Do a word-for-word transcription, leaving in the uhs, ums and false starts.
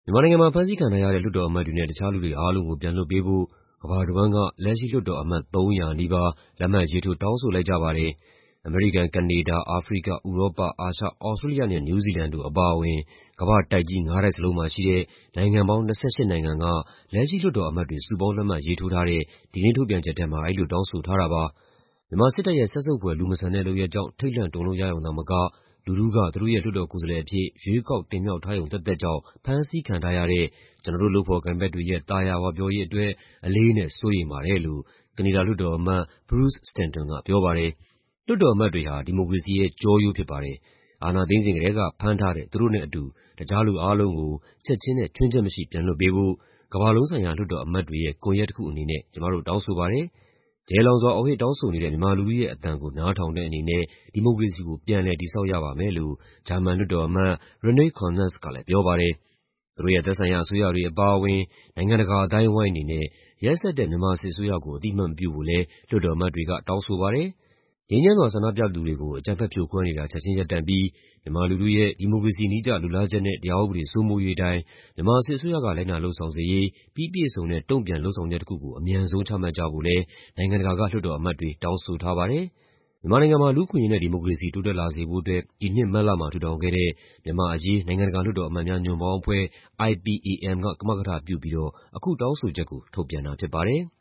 မြန်မာနိုင်ငံမှာ ဖမ်းဆီးခံထားရတဲ့ လွှတ်တော်အမတ်တွေနဲ့ တခြားလူတွေအားလုံးကို ပြန်လွှတ်ပေးဖို့ ကမ္ဘာတဝန်းက လက်ရှိလွှတ်တော်အမတ် သုံးရာနီးပါး လက်မှတ်ရေးထိုး တောင်းဆိုလိုက်ကြပါတယ်။ အမေရိကန်၊ ကနေဒါ၊ အာဖရိက၊ ဥရောပ၊ အာရှ၊ သြစတြေးလျနဲ့ နယူးဇီလန်တို့အပါအဝင် ကမ္ဘာ့တိုက်ကြီး ငါးတိုက်စလုံးမှာရှိတဲ့ နိုင်ငံပေါင်း ၂၈ နိုင်ငံက လက်ရှိလွှတ်တော်အမတ်တွေ စုပေါင်းလက်မှတ်ရေးထိုးထားတဲ့ ဒီကနေ့ထုတ်ပြန်ချက်ထဲမှာ အဲဒီလိုတောင်းဆိုထားတာပါ။ မြန်မာစစ်တပ်ရဲ့ စက်ဆုပ်ဖွယ် လူမဆန်တဲ့လုပ်ရပ်ကြောင့် ထိတ်လန့်တုန်လှုပ်ရရုံသာမက လူထုက သူတို့ရဲ့လွှတ်တော်ကိုယ်စားလှယ်အဖြစ် ရွေးကောက်တင်မြှောက်ထားရုံသက်သက်ကြောင့် ဖမ်းဆီးခံထားရတဲ့ ကျနော်တို့ လုပ်ဖော်ကိုင်ဖက်တွေရဲ့ သာယာဝပြောရေးအတွက် အလေးအနက် စိုးရိမ်ပါတယ်လို့ ကနေဒါလွှတ်တော်အမတ် Bruce Stanton ကပြောပါတယ်။ လွှတ်တော်အမတ်တွေဟာ ဒီမိုကရေစီရဲ့ ကျောရိုးဖြစ်ပါတယ်။ အာဏာသိမ်းစဉ်ကတည်းက ဖမ်းထားတဲ့ သူတို့နဲ့အတူ တခြားလူအားလုံးကို ချက်ခြင်းနဲ့ ခြွင်းချက်မရှိ ပြန်လွှတ်ပေးဖို့ ကမ္ဘာလုံးဆိုင်ရာ လွှတ်တော်အမတ်တွေရဲ့ ကွန်ယက်တခုအနေနဲ့ ကျမတို့တောင်းဆိုပါတယ်။ ကျယ်လောင်စွာ အော်ဟစ်တောင်းဆိုနေတဲ့ မြန်မာလူထုရဲ့အသံကို နားထောင်တဲ့အနေနဲ့ ဒီမိုကရေစီကို ပြန်လည်တည်ဆောက်ရပါမယ်လို့ ဂျာမန်လွှတ်တော်အမတ် Renate Künast ကလည်းပြောပါတယ်။ သူတို့ရဲ့သက်ဆိုင်ရာအစိုးရတွေအပါအဝင် နိုင်ငံတကာအသိုင်းအဝိုင်းအနေနဲ့ ရက်စက်တဲ့ မြန်မာစစ်အစိုးရကို အသိအမှတ်မပြုဖို့လည်း လွှတ်တော်အမတ်တွေက တောင်းဆိုပါတယ်။ ငြိမ်းချမ်းစွာ ဆန္ဒပြသူတွေကို အကြမ်းဖက်ဖြိုခွဲနေတာ ချက်ခြင်းရပ်တန့်ပြီး မြန်မာလူထုရဲ့ ဒီမိုကရေစီနည်းကျ လိုလားချက်နဲ့ တရားဥပဒေစိုးမိုးရေးအတိုင်း မြန်မာစစ်အစိုးရက လိုက်နာလုပ်ဆောင်စေရေး ပြီးပြည့်စုံတဲ့ တုံ့ပြန်လုပ်ဆောင်ချက်တခုကို အမြန်ဆုံးချမှတ်ကြဖို့လည်း နိုင်ငံတကာက လွှတ်တော်အမတ်တွေ တောင်းဆိုထားပါတယ်။ မြန်မာနိုင်ငံမှာ လူ့အခွင့်အရေးနဲ့ ဒီမိုကရေစီ တိုးတက်လာစေဖို့အတွက် ဒီနှစ်မတ်လမှာ ထူထောင်ခဲ့တဲ့ မြန်မာ့အရေး နိုင်ငံတကာလွှတ်တော်အမတ်များ ညွန့်ပေါင်းအဖွဲ့ (I P A M) က ကမကထပြုပြီးတော့ အခုတောင်းဆိုချက်ကို ထုတ်ပြန်တာဖြစ်ပါတယ်။